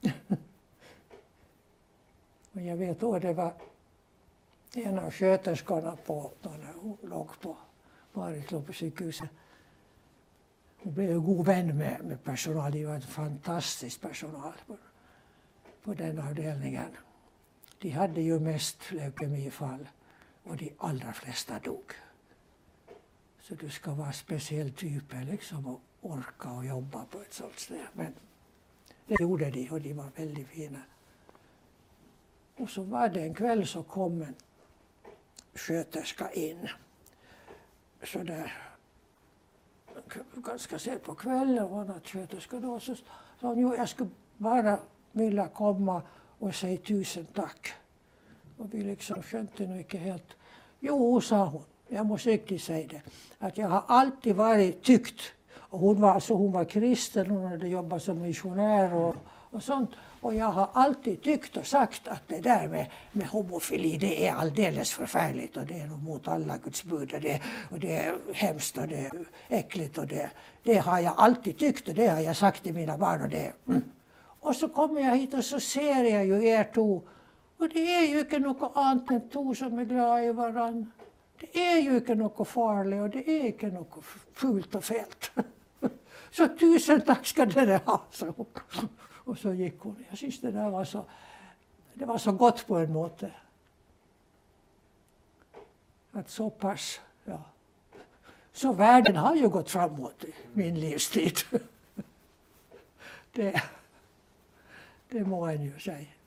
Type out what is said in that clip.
Och jag vet då det var en av sköterskorna när hon låg på Marit låg på sjukhuset. Hon blev ju god vän med personal. Det var en fantastisk personal på den avdelningen. De hade ju mest leukemifall och de allra flesta dog. Så du ska vara speciell typ liksom och orka och jobba på ett sånt ställe. Men det gjorde de och de var väldigt fina. Och så var det en kväll så kom en sköterska in. Så där ganska sent på kvällen var nattsköterska då. Så sa hon, jo, jag skulle bara vilja komma och säga 1000 tack. Och vi liksom skönte nog inte helt. Jo, sa hon, jag måste riktigt säga det. Att jag har alltid varit tyckt. Och hon var kristen, hon hade jobbat som missionär och sånt. Och jag har alltid tyckt och sagt att det där med homofili, det är alldeles förfärligt. Och det är nog mot alla Guds bud. Och det är hemskt och det är äckligt. Och det har jag alltid tyckt och det har jag sagt till mina barn. Och så kommer jag hit och så ser jag ju er två. Och det är ju inte något annat än två som är glada i varann. Det är ju inte något farligt och det är inte något fult och fält. Så 1000 tack ska det ha, så. Och så gick hon. Jag syns det var så gott på en måte. Att så pass, ja. Så världen har ju gått framåt i min livstid. Det må en ju säga.